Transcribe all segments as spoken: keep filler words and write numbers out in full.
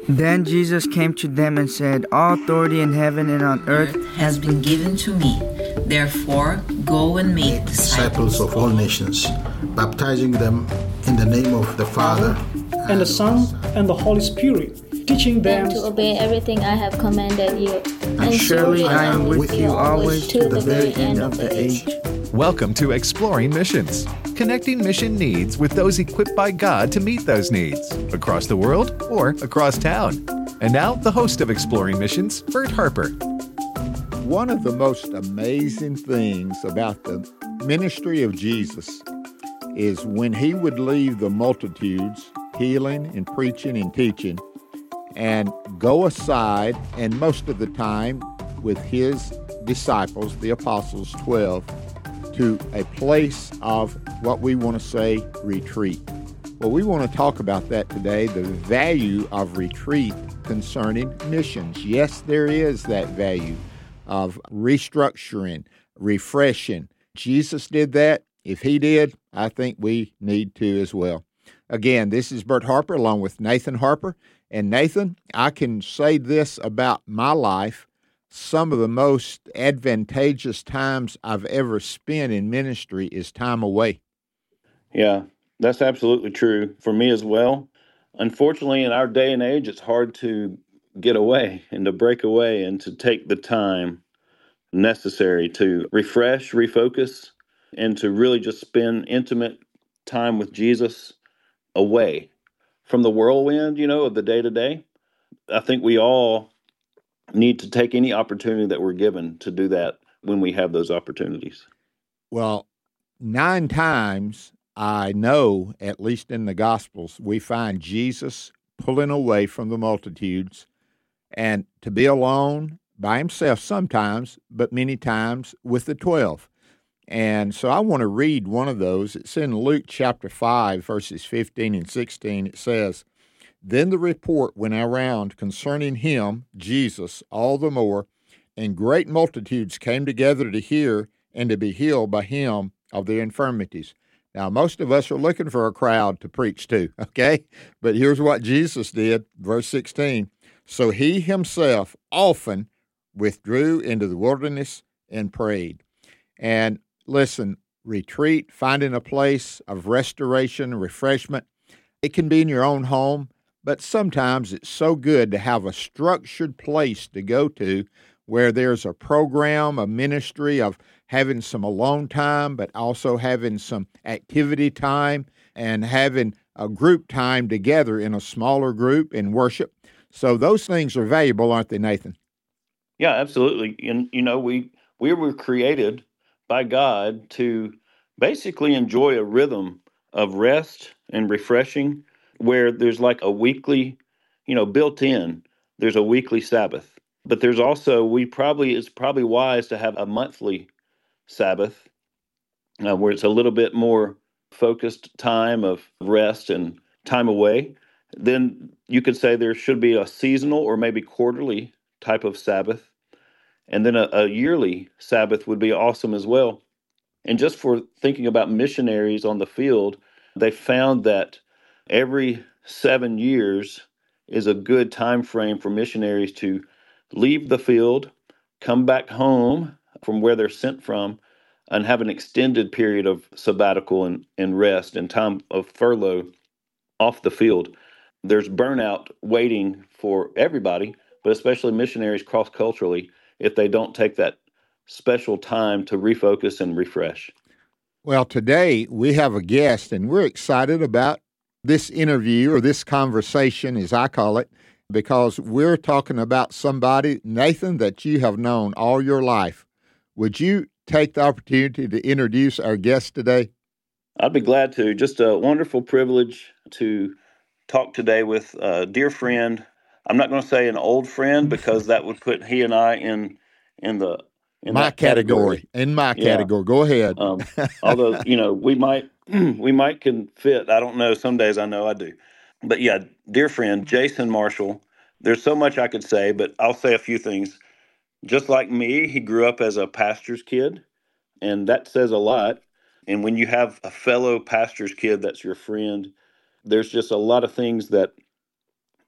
Then Jesus came to them and said, All authority in heaven and on earth has been given to me. Therefore, go and make disciples of all nations, baptizing them in the name of the Father, and the Son, and the Holy Spirit, teaching them to obey everything I have commanded you. And, and surely I am with you always to the very end of the age. Welcome to Exploring Missions, connecting mission needs with those equipped by God to meet those needs, across the world or across town. And now, the host of Exploring Missions, Bert Harper. One of the most amazing things about the ministry of Jesus is when he would leave the multitudes, healing and preaching and teaching, and go aside, and most of the time with his disciples, the apostles, twelve, to a place of what we want to say retreat. Well, we want to talk about that today, the value of retreat concerning missions. Yes, there is that value of restructuring, refreshing. Jesus did that. If he did, I think we need to as well. Again, this is Bert Harper along with Nathan Harper. And Nathan, I can say this about my life. Some of the most advantageous times I've ever spent in ministry is time away. Yeah, that's absolutely true for me as well. Unfortunately, in our day and age, it's hard to get away and to break away and to take the time necessary to refresh, refocus, and to really just spend intimate time with Jesus away from the whirlwind, you know, of the day-to-day. I think we all need to take any opportunity that we're given to do that when we have those opportunities. Well, nine times I know, at least in the Gospels, we find Jesus pulling away from the multitudes and to be alone by himself sometimes, but many times with the twelve. And so I want to read one of those. It's in Luke chapter five, verses fifteen and sixteen. It says, Then the report went around concerning him, Jesus, all the more, and great multitudes came together to hear and to be healed by him of their infirmities. Now, most of us are looking for a crowd to preach to, okay? But here's what Jesus did, verse sixteen. So he himself often withdrew into the wilderness and prayed. And listen, retreat, finding a place of restoration, refreshment, it can be in your own home. But sometimes it's so good to have a structured place to go to where there's a program, a ministry of having some alone time, but also having some activity time and having a group time together in a smaller group in worship. So those things are valuable, aren't they, Nathan? Yeah, absolutely. And, you know, we, we were created by God to basically enjoy a rhythm of rest and refreshing, where there's like a weekly, you know, built in, there's a weekly Sabbath. But there's also, we probably, it's probably wise to have a monthly Sabbath uh, where it's a little bit more focused time of rest and time away. Then you could say there should be a seasonal or maybe quarterly type of Sabbath. And then a, a yearly Sabbath would be awesome as well. And just for thinking about missionaries on the field, they found that every seven years is a good time frame for missionaries to leave the field, come back home from where they're sent from, and have an extended period of sabbatical and, and rest and time of furlough off the field. There's burnout waiting for everybody, but especially missionaries cross-culturally, if they don't take that special time to refocus and refresh. Well, today we have a guest, and we're excited about this interview, or this conversation, as I call it, because we're talking about somebody, Nathan, that you have known all your life. Would you take the opportunity to introduce our guest today? I'd be glad to. Just a wonderful privilege to talk today with a dear friend. I'm not going to say an old friend because that would put he and I in in the in my that category. category. In my Yeah. category. Go ahead. Um, although, you know, we might we might can fit. I don't know. Some days I know I do. But yeah, dear friend, Jason Marshall. There's so much I could say, but I'll say a few things. Just like me, he grew up as a pastor's kid, and that says a lot. And when you have a fellow pastor's kid that's your friend, there's just a lot of things that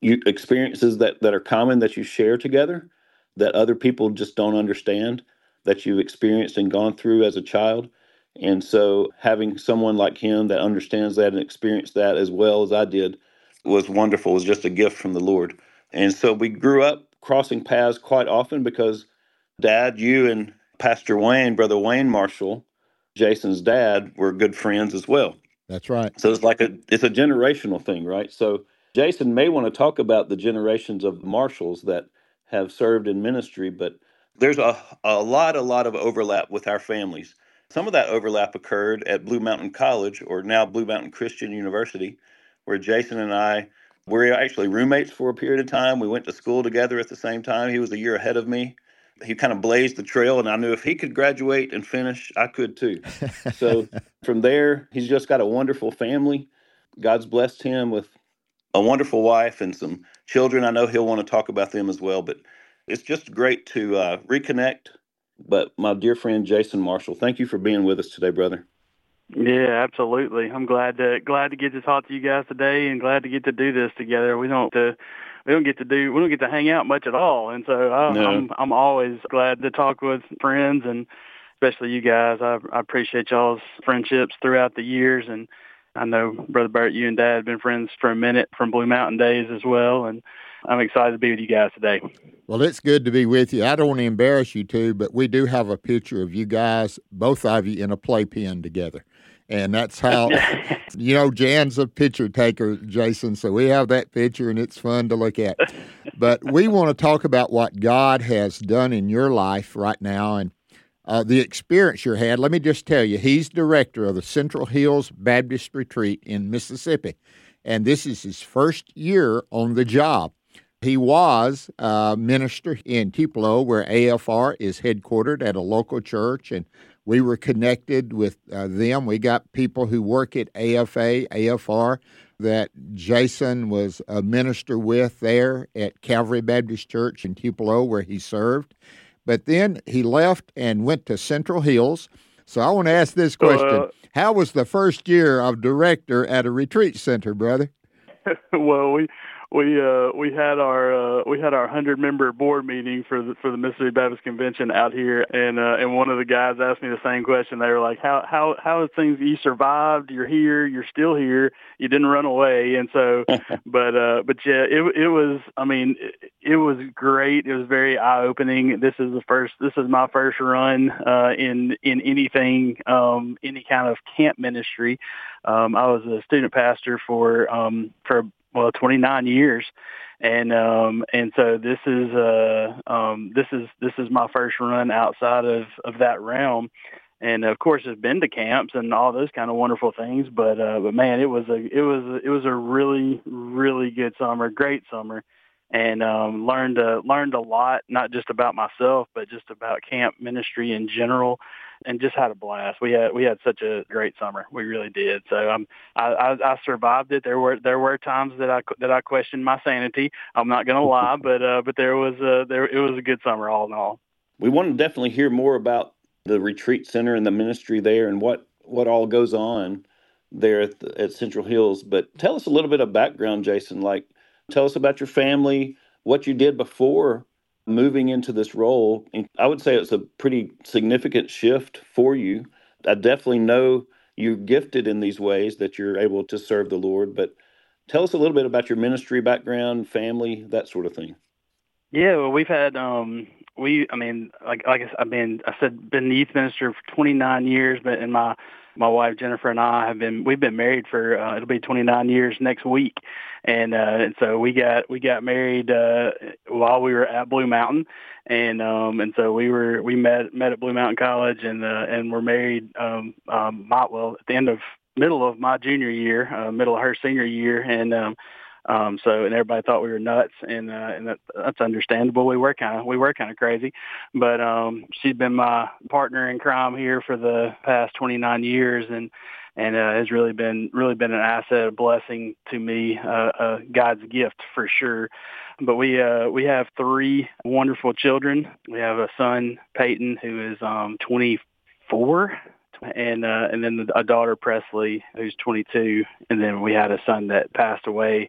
you experiences that, that are common that you share together that other people just don't understand, that you've experienced and gone through as a child. And so having someone like him that understands that and experienced that as well as I did was wonderful. It was just a gift from the Lord. And so we grew up crossing paths quite often because Dad, you and Pastor Wayne, Brother Wayne Marshall, Jason's dad, were good friends as well. That's right. So it's like a it's a generational thing, right? So Jason may want to talk about the generations of Marshalls that have served in ministry, but there's a, a lot, a lot of overlap with our families. Some of that overlap occurred at Blue Mountain College, or now Blue Mountain Christian University, where Jason and I were actually roommates for a period of time. We went to school together at the same time. He was a year ahead of me. He kind of blazed the trail, and I knew if he could graduate and finish, I could too. So from there, he's just got a wonderful family. God's blessed him with a wonderful wife and some children. I know he'll want to talk about them as well, but it's just great to uh, reconnect. But my dear friend, Jason Marshall, thank you for being with us today, brother. Yeah, absolutely. I'm glad to glad to get to talk to you guys today, and glad to get to do this together. We don't uh, we don't get to do we don't get to hang out much at all, and so I, No. I'm I'm always glad to talk with friends, and especially you guys. I, I appreciate y'all's friendships throughout the years, and I know Brother Bert, you and Dad have been friends for a minute from Blue Mountain days as well, and I'm excited to be with you guys today. Well, it's good to be with you. I don't want to embarrass you two, but we do have a picture of you guys, both of you, in a playpen together. And that's how, you know, Jan's a picture taker, Jason, so we have that picture, and it's fun to look at. But we want to talk about what God has done in your life right now and uh, the experience you had. Let me just tell you, he's director of the Central Hills Baptist Retreat in Mississippi, and this is his first year on the job. He was a minister in Tupelo, where A F R is headquartered at a local church, and we were connected with uh, them. We got people who work at A F A, A F R, that Jason was a minister with there at Calvary Baptist Church in Tupelo, where he served. But then he left and went to Central Hills. So I want to ask this question. Uh, How was the first year of director at a retreat center, brother? Well, we... We uh we had our uh, we had our hundred member board meeting for the for the Mississippi Baptist Convention out here, and uh, and one of the guys asked me the same question. They were like, "How how how is things? You survived. You're here. You're still here. You didn't run away." And so, but uh, but yeah, it it was. I mean, it, it was great. It was very eye opening. This is the first. This is my first run uh, in in anything, um, any kind of camp ministry. Um, I was a student pastor for um, for. well, twenty-nine years. And, um, and so this is, uh, um, this is, this is my first run outside of, of that realm. And of course I've been to camps and all those kind of wonderful things, but, uh, but man, it was a, it was, it was a really, really good summer, great summer. And, um, learned, uh, learned a lot, not just about myself, but just about camp ministry in general, and just had a blast. We had we had such a great summer. We really did. So um, I, I, I survived it. There were there were times that I that I questioned my sanity. I'm not going to lie, but uh, but there was a, there it was a good summer all in all. We want to definitely hear more about the retreat center and the ministry there and what, what all goes on there at, the, at Central Hills. But tell us a little bit of background, Jason. Like, tell us about your family, what you did before moving into this role. And I would say it's a pretty significant shift for you. I definitely know you're gifted in these ways that you're able to serve the Lord, but tell us a little bit about your ministry background, family, that sort of thing. Yeah, well, we've had, um, we, I mean, like, like I said, I've been, I said, been the youth minister for twenty-nine years, but in my, my wife, Jennifer, and I have been, we've been married for, uh, it'll be twenty-nine years next week. And, uh, and so we got, we got married, uh, while we were at Blue Mountain. And, um, and so we were, we met, met at Blue Mountain College and, uh, and were married, um, um, my, well, at the end of, middle of my junior year, uh, middle of her senior year. And, um, Um, so, and everybody thought we were nuts, and, uh, and that, that's understandable. We were kind of, we were kind of crazy, but, um, she's been my partner in crime here for the past twenty-nine years. And, and, uh, has really been, really been an asset, a blessing to me, uh, uh, God's gift for sure. But we, uh, we have three wonderful children. We have a son, Peyton, who is, um, twenty-four. And uh, and then a daughter, Presley, who's twenty-two, and then we had a son that passed away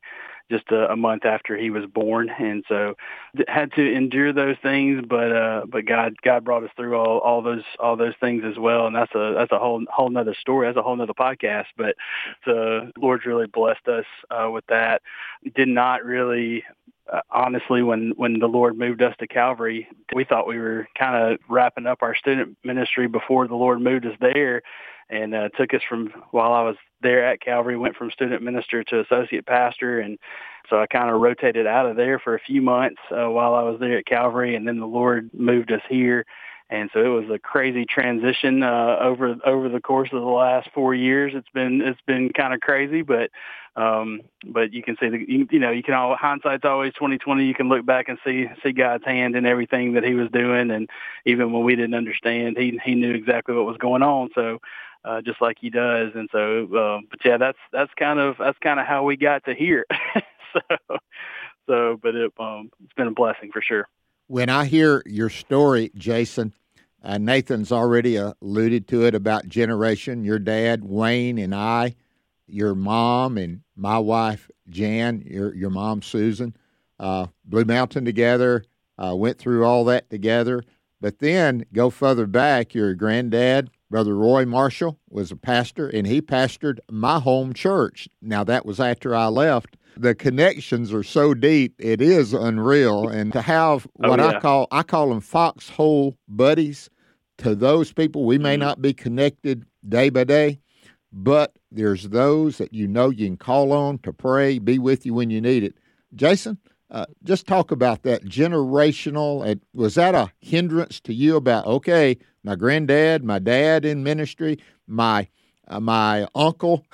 just a, a month after he was born, and so had to endure those things. But uh, but God God brought us through all, all those all those things as well, and that's a that's a whole whole nother story. That's a whole nother podcast. But the Lord's really blessed us uh, with that. Did not really. Uh, honestly, when, when the Lord moved us to Calvary, we thought we were kind of wrapping up our student ministry before the Lord moved us there, and uh, took us from, while I was there at Calvary, went from student minister to associate pastor. And so I kind of rotated out of there for a few months uh, while I was there at Calvary, and then the Lord moved us here. And so it was a crazy transition uh, over over the course of the last four years. It's been it's been kind of crazy, but um, but you can see the you, you know you can all hindsight's always twenty twenty. You can look back and see see God's hand in everything that He was doing, and even when we didn't understand, He He knew exactly what was going on. So uh, just like He does, and so uh, but yeah, that's that's kind of that's kind of how we got to here. so so but it um, it's been a blessing for sure. When I hear your story, Jason, uh, Nathan's already uh, alluded to it about generation. Your dad, Wayne, and I, your mom and my wife, Jan, your your mom, Susan, uh, Blue Mountain together, uh, went through all that together. But then go further back, your granddad, Brother Roy Marshall, was a pastor, and he pastored my home church. Now, that was after I left. The connections are so deep, it is unreal. And to have what oh, yeah. I call, I call them foxhole buddies. To those people, we may mm-hmm. not be connected day by day, but there's those that you know you can call on to pray, be with you when you need it. Jason, uh, just talk about that generational. Uh, was that a hindrance to you about, okay, my granddad, my dad in ministry, my Uh, my uncle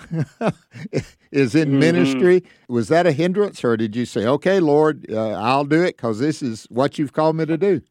is in mm-hmm. ministry. Was that a hindrance, or did you say, okay, Lord, uh, I'll do it because this is what you've called me to do?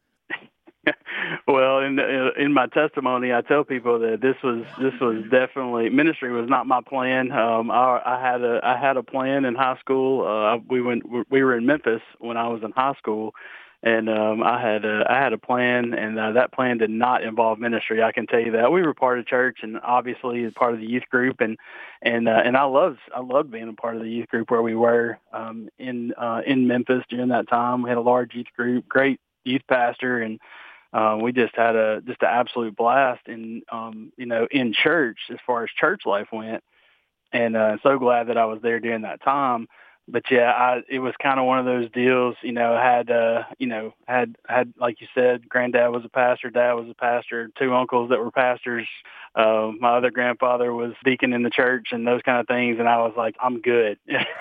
Well, in in my testimony, I tell people that this was this was definitely, ministry was not my plan. Um, I, I had a I had a plan in high school. Uh, we went we were in Memphis when I was in high school. And um, I had a, I had a plan, and uh, that plan did not involve ministry. I can tell you that. We were part of church, and obviously part of the youth group, and and uh, and I loved I loved being a part of the youth group where we were um, in uh, in Memphis during that time. We had a large youth group, great youth pastor, and uh, we just had a just an absolute blast in um, you know in church as far as church life went. And uh, so glad that I was there during that time. But yeah, I, it was kind of one of those deals, you know, had, uh, you know, had, had, like you said, granddad was a pastor, dad was a pastor, two uncles that were pastors. Uh, my other grandfather was deacon in the church and those kind of things. And I was like, I'm good.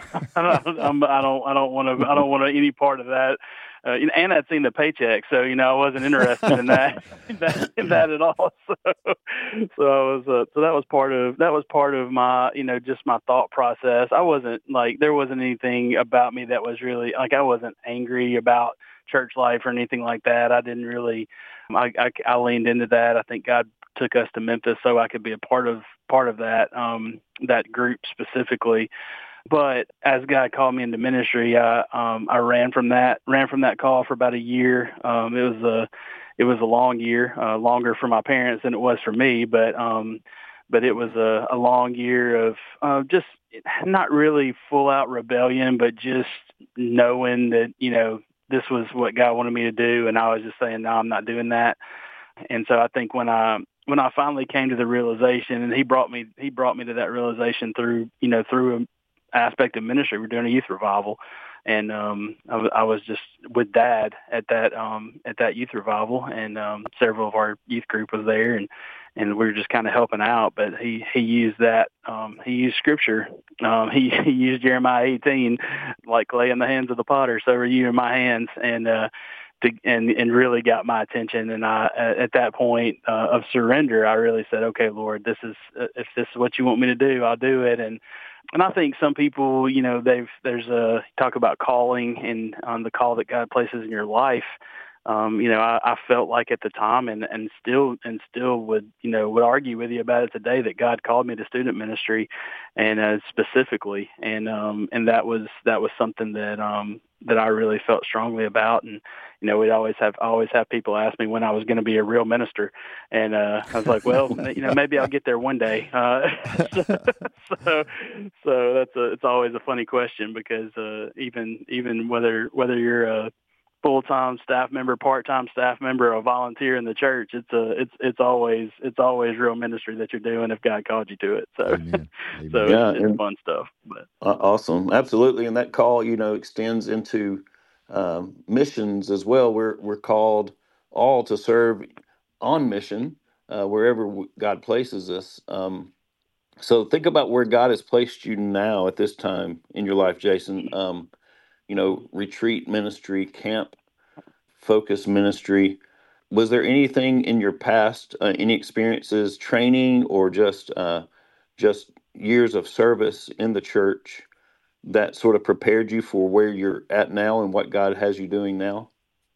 I don't, I'm, I don't, I don't want to, I don't want any part of that. Uh, and I'd seen the paycheck, so you know I wasn't interested in that, in that, in that at all. So, so I was, uh, so that was part of that was part of my, you know, just my thought process. I wasn't like there wasn't anything about me that was really like I wasn't angry about church life or anything like that. I didn't really, I, I, I leaned into that. I think God took us to Memphis so I could be a part of part of that um, that group specifically. But as God called me into ministry, I um, I ran from that ran from that call for about a year. Um, it was a it was a long year, uh, longer for my parents than it was for me. But um, but it was a, a long year of uh, just not really full out rebellion, but just knowing that you know this was what God wanted me to do, and I was just saying, no, I'm not doing that. And so I think when I when I finally came to the realization, and He brought me He brought me to that realization through you know through a aspect of ministry. We're doing a youth revival, and um, I, w- I was just with Dad at that um, at that youth revival, and um, several of our youth group was there, and and we were just kind of helping out. But he he used that um, he used Scripture. Um, he he used Jeremiah eighteen, like clay in the hands of the potter, so are you in my hands, and uh, to, and and really got my attention. And I at that point uh, of surrender, I really said, okay, Lord, this is if this is what you want me to do, I'll do it. And And I think some people, you know, they've there's a talk about calling and on the call that God places in your life. Um, you know, I, I felt like at the time, and, and still and still would you know would argue with you about it today, that God called me to student ministry, and uh, specifically, and um, and that was that was something that um, that I really felt strongly about. And you know, we'd always have always have people ask me when I was going to be a real minister, and uh, I was like, well, you know, maybe I'll get there one day. Uh, so, so, so that's a it's always a funny question because uh, even even whether whether you're a full-time staff member, part-time staff member, or a volunteer in the church, it's a it's it's always it's always real ministry that you're doing if God called you to it. So, Amen. Amen. so Yeah, it's, it's and fun stuff. But uh, awesome, absolutely, and that call, you know, extends into um, missions as well. We're we're called all to serve on mission uh, wherever w- God places us. Um, so think about where God has placed you now at this time in your life, Jason. Um, you know, retreat ministry, camp focus ministry. Was there anything in your past, uh, any experiences, training, or just uh, just years of service in the church that sort of prepared you for where you're at now and what God has you doing now?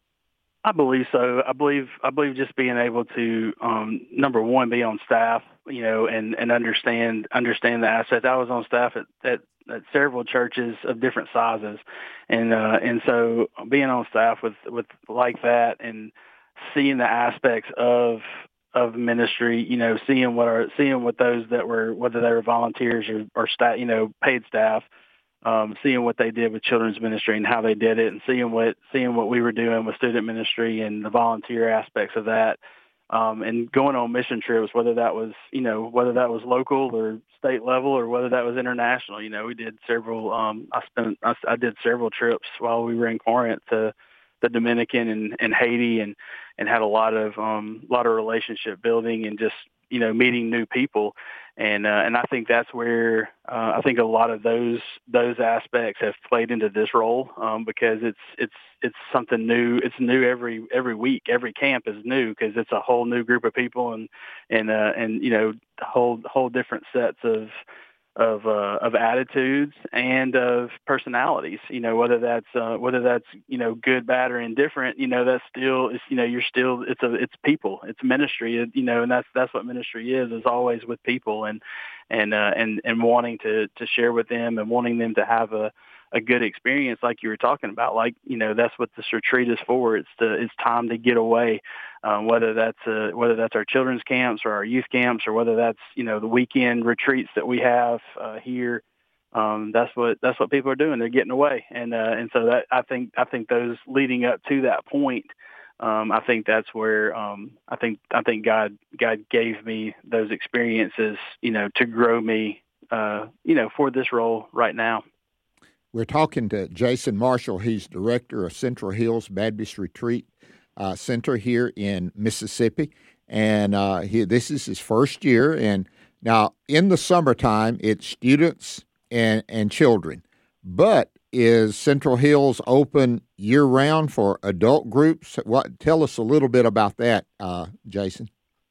I believe so. I believe I believe just being able to um, number one, be on staff, you know, and, and understand understand the assets. I was on staff at, at, at several churches of different sizes, and uh, and so being on staff with, with like that and seeing the aspects of of ministry, you know, seeing what are seeing what those that were whether they were volunteers or, or staff, you know, paid staff. Um, seeing what they did with children's ministry and how they did it, and seeing what seeing what we were doing with student ministry and the volunteer aspects of that, um, and going on mission trips, whether that was you know whether that was local or state level or whether that was international. You know, we did several. Um, I spent I, I did several trips while we were in Corinth to the Dominican and, and Haiti, and and had a lot of um, lot of relationship building and just you know meeting new people. And uh, and I think that's where uh, I think a lot of those those aspects have played into this role um, because it's it's it's something new. It's new every every week. Every camp is new because it's a whole new group of people and and uh, and you know whole whole different sets of of uh, of attitudes and of personalities. You know whether that's uh, whether that's you know good, bad, or indifferent. You know that's still it's you know you're still it's a it's people. It's ministry. It, you know and that's that's what ministry is. Is always with people and and uh, and and wanting to to share with them and wanting them to have a a good experience like you were talking about. Like, you know, that's what this retreat is for. It's to, it's time to get away, um, whether that's uh, whether that's our children's camps or our youth camps or whether that's, you know, the weekend retreats that we have uh, here. Um, that's what that's what people are doing. They're getting away. And uh, and so that I think I think those leading up to that point, um, I think that's where um, I think I think God God gave me those experiences, you know, to grow me, uh, you know, for this role right now. We're talking to Jason Marshall. He's director of Central Hills Baptist Retreat uh, Center here in Mississippi. And uh, he, this is his first year. And now in the summertime, it's students and, and children. But is Central Hills open year-round for adult groups? What? Tell us a little bit about that, uh, Jason.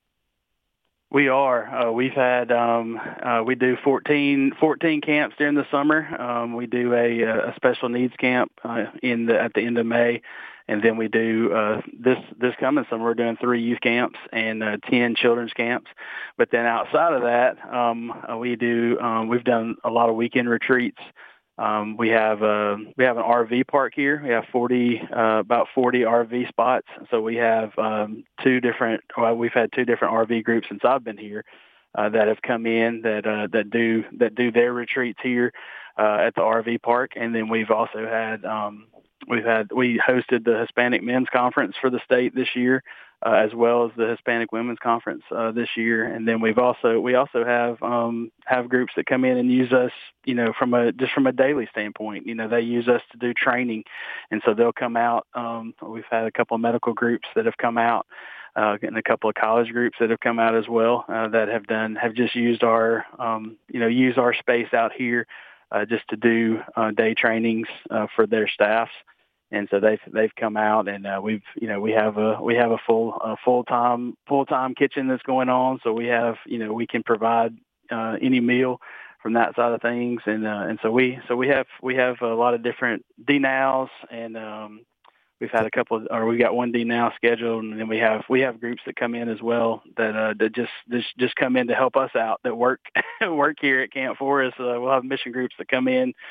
We are. Uh, we've had, um, uh, we do fourteen, fourteen camps during the summer. Um, we do a, a special needs camp uh, in the, at the end of May. And then we do, uh, this, this coming summer, we're doing three youth camps and uh, ten children's camps. But then outside of that, um, uh, we do, um, we've done a lot of weekend retreats. Um, we have uh, we have an R V park here. We have forty uh, about forty R V spots. So we have um, two different. Well, we've had two different R V groups since I've been here uh, that have come in that uh, that do that do their retreats here uh, at the R V park. And then we've also had um, we've had we hosted the Hispanic Men's Conference for the state this year. Uh, as well as the Hispanic Women's Conference uh, this year, and then we've also we also have um, have groups that come in and use us, you know, from a just from a daily standpoint. You know, they use us to do training, and so they'll come out. Um, we've had a couple of medical groups that have come out, uh, and a couple of college groups that have come out as well uh, that have done have just used our um, you know use our space out here uh, just to do uh, day trainings uh, for their staffs. And so they've they've come out, and uh, we've you know we have a we have a full uh, full time full time kitchen that's going on. So we have you know we can provide uh, any meal from that side of things, and uh, and so we so we have we have a lot of different D NOWs, and um, we've had a couple of, or we got one D NOW scheduled, and then we have we have groups that come in as well that uh, that just, just just come in to help us out that work work here at Camp Forest. Uh, we'll have mission groups that come in.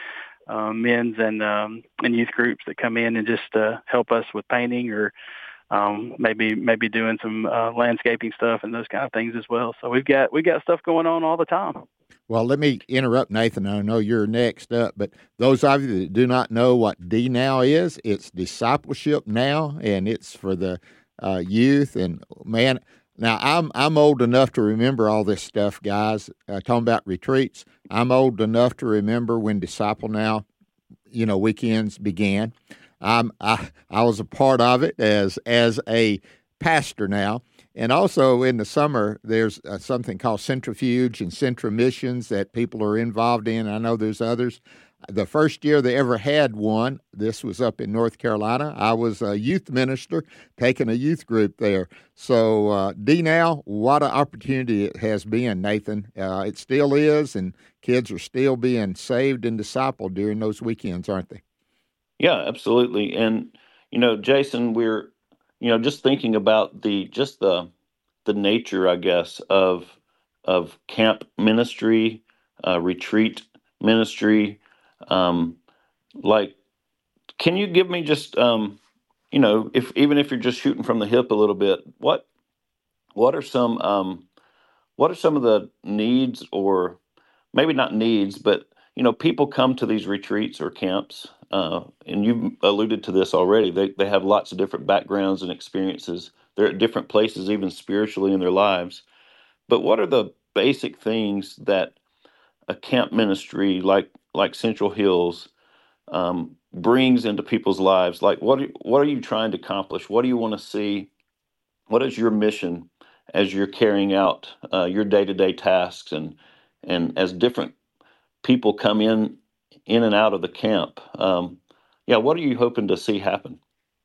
uh, men's and um, and youth groups that come in and just uh, help us with painting or um, maybe maybe doing some uh, landscaping stuff and those kind of things as well. So we've got we got stuff going on all the time. Well, let me interrupt, Nathan. I know you're next up, but those of you that do not know what D Now is, it's Discipleship Now, and it's for the uh, youth. And man, now I'm I'm old enough to remember all this stuff, guys. Uh, talking about retreats, I'm old enough to remember when Disciple Now, you know, weekends began. I'm I I was a part of it as as a pastor now. And also in the summer, there's uh, something called Centrifuge and Centra Missions that people are involved in. I know there's others. The first year they ever had one, this was up in North Carolina. I was a youth minister taking a youth group there. So uh, D Now, what an opportunity it has been, Nathan. Uh, it still is, and kids are still being saved and discipled during those weekends, aren't they? Yeah, absolutely. And, you know, Jason, we're You know, just thinking about the just the the nature, I guess, of of camp ministry, uh, retreat ministry. Um, like, can you give me just, um, you know, if even if you're just shooting from the hip a little bit, what what are some um, what are some of the needs, or maybe not needs, but you know, people come to these retreats or camps, uh, and you've alluded to this already. They they have lots of different backgrounds and experiences. They're at different places, even spiritually in their lives. But what are the basic things that a camp ministry like like Central Hills um, brings into people's lives? Like, what are, what are you trying to accomplish? What do you want to see? What is your mission as you're carrying out uh, your day-to-day tasks, and and as different people come in in and out of the camp? Um, yeah, what are you hoping to see happen?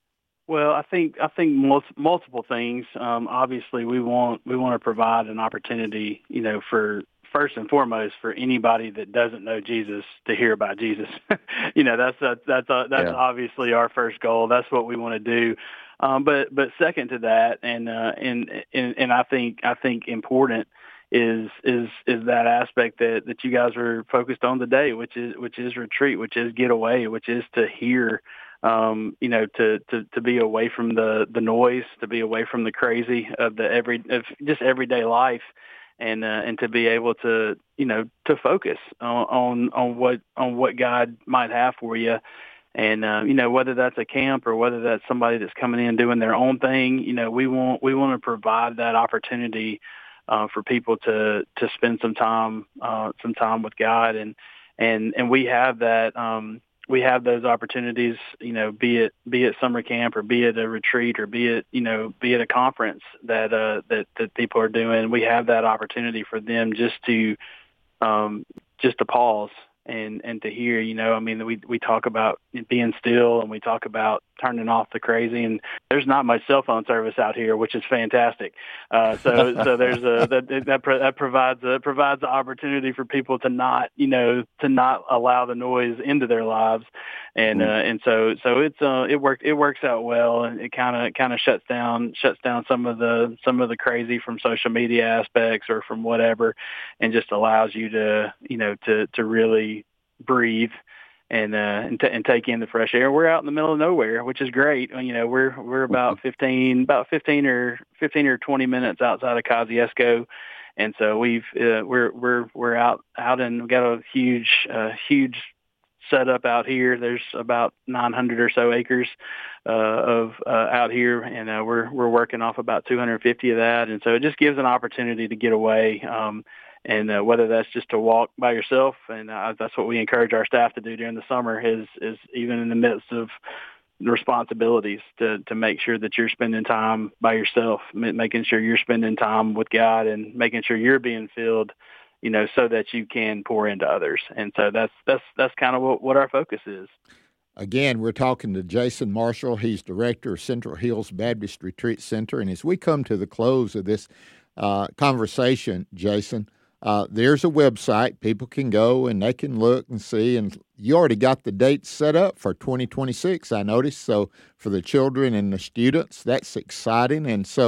Well, I think I think mul- multiple things. Um, obviously, we want we want to provide an opportunity, you know, for first and foremost for anybody that doesn't know Jesus to hear about Jesus. you know, that's that's that's, uh, that's yeah. obviously our first goal. That's what we want to do. Um, but but second to that, and uh, and and and I think I think important. is is is that aspect that, that you guys are focused on today, which is which is retreat, which is get away, which is to hear, um, you know, to, to, to be away from the, the noise, to be away from the crazy of the every of just everyday life, and uh, and to be able to, you know, to focus on, on on what on what God might have for you. And, uh, you know, whether that's a camp or whether that's somebody that's coming in doing their own thing, you know, we want we want to provide that opportunity Uh, for people to to spend some time uh, some time with God, and and and we have that um, we have those opportunities, you know, be it be it summer camp or be it a retreat or be it you know be it a conference that uh, that that people are doing. We have that opportunity for them just to um, just to pause and and to hear. You know, I mean, we we talk about being still, and we talk about turning off the crazy, and there's not much cell phone service out here, which is fantastic. Uh, so so there's a that that, that provides a, provides the opportunity for people to not you know to not allow the noise into their lives, and uh, and so so it's uh it works it works out well, and it kind of kind of shuts down shuts down some of the some of the crazy from social media aspects or from whatever, and just allows you to you know to to really breathe and uh and, t- and take in the fresh air. We're out in the middle of nowhere, which is great. You know, we're we're about fifteen about fifteen or fifteen or twenty minutes outside of Kosciuszko, and so we've uh, we're we're we're out out and we've got a huge uh, huge setup out here. There's about nine hundred or so acres uh, of uh, out here, and uh, we're we're working off about two hundred fifty of that, and so it just gives an opportunity to get away. Um, And uh, whether that's just to walk by yourself, and uh, that's what we encourage our staff to do during the summer, is is even in the midst of responsibilities to to make sure that you're spending time by yourself, making sure you're spending time with God, and making sure you're being filled, you know, so that you can pour into others. And so that's that's that's kind of what, what our focus is. Again, we're talking to Jason Marshall. He's director of Central Hills Baptist Retreat Center. And as we come to the close of this uh, conversation, Jason, Uh, there's a website. People can go and they can look and see. And you already got the dates set up for twenty twenty-six, I noticed. So for the children and the students, that's exciting. And so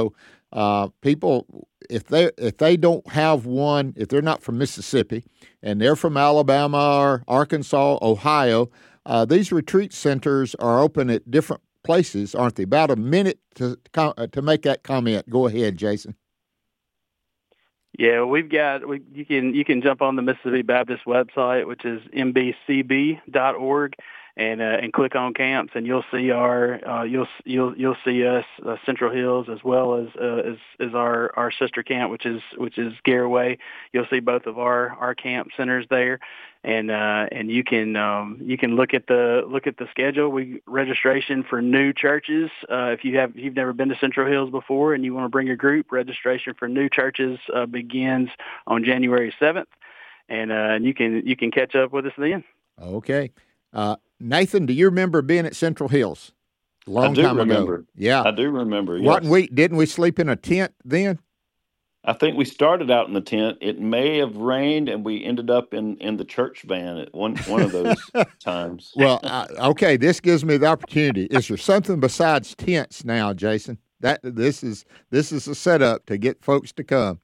Uh, people, if they if they don't have one, if they're not from Mississippi and they're from Alabama or Arkansas, Ohio, uh, these retreat centers are open at different places, aren't they? About a minute to to make that comment. Go ahead, Jason. Yeah, we've got we, you can you can jump on the Mississippi Baptist website, which is m b c b dot org, and uh, and click on camps, and you'll see our uh, you'll you'll you'll see us uh, Central Hills as well as uh, as as our, our sister camp, which is which is Garaway. You'll see both of our, our camp centers there, and uh, and you can um, you can look at the look at the schedule. We registration for new churches. Uh, if you have if you've never been to Central Hills before and you want to bring a group, registration for new churches uh, begins on January seventh, and uh, and you can you can catch up with us then. Okay. Uh, Nathan, do you remember being at Central Hills? A long I do time remember. ago. Yeah. I do remember. Yes. What we didn't we sleep in a tent then? I think we started out in the tent. It may have rained, and we ended up in, in the church van at one one of those times. Well, uh, okay, this gives me the opportunity. Is there something besides tents now, Jason? That this is this is a setup to get folks to come.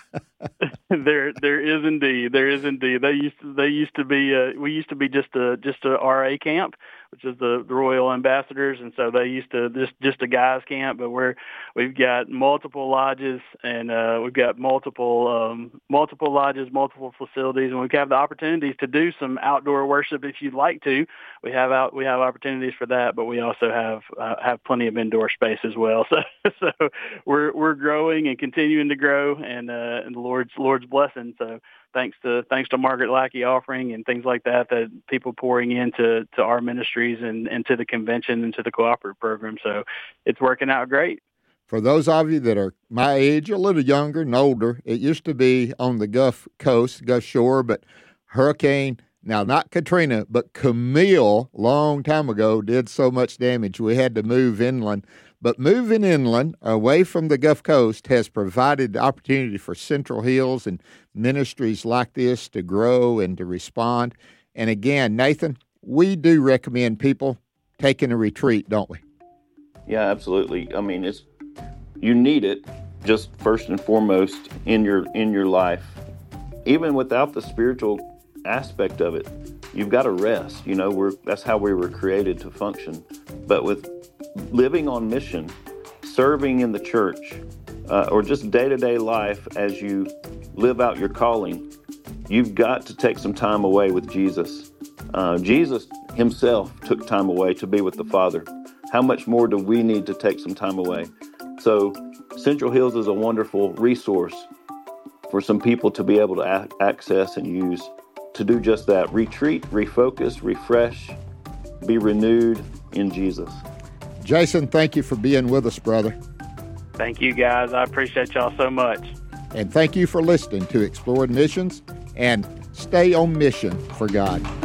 there, there is indeed. There is indeed. They used to. They used to be. Uh, we used to be just a just a R A camp, which is the, the Royal Ambassadors, and so they used to just just a guys camp. But we're we've got multiple lodges, and uh, we've got multiple um, multiple lodges, multiple facilities, and we have the opportunities to do some outdoor worship if you'd like to. We have out we have opportunities for that, but we also have uh, have plenty of indoor space as well. So so we're we're growing and continuing to grow, and uh, and the Lord's Lord's blessing. So thanks to thanks to Margaret Lackey offering and things like that, that people pouring into to our ministries and, and to the convention and to the cooperative program. So it's working out great. For those of you that are my age, a little younger and older, it used to be on the Gulf Coast, Gulf Shore, but Hurricane, now not Katrina, but Camille, long time ago, did so much damage we had to move inland. But moving inland, away from the Gulf Coast, has provided the opportunity for Central Hills and ministries like this to grow and to respond. And again, Nathan, we do recommend people taking a retreat, don't we? Yeah, absolutely. I mean, it's you need it just first and foremost in your in your life. Even without the spiritual aspect of it, you've got to rest. You know, we're that's how we were created to function. But with living on mission, serving in the church, uh, or just day-to-day life as you live out your calling, you've got to take some time away with Jesus. Uh, Jesus himself took time away to be with the Father. How much more do we need to take some time away? So Central Hills is a wonderful resource for some people to be able to a- access and use to do just that. Retreat, refocus, refresh, be renewed in Jesus. Jason, thank you for being with us, brother. Thank you, guys. I appreciate y'all so much. And thank you for listening to Exploring Missions, and stay on mission for God.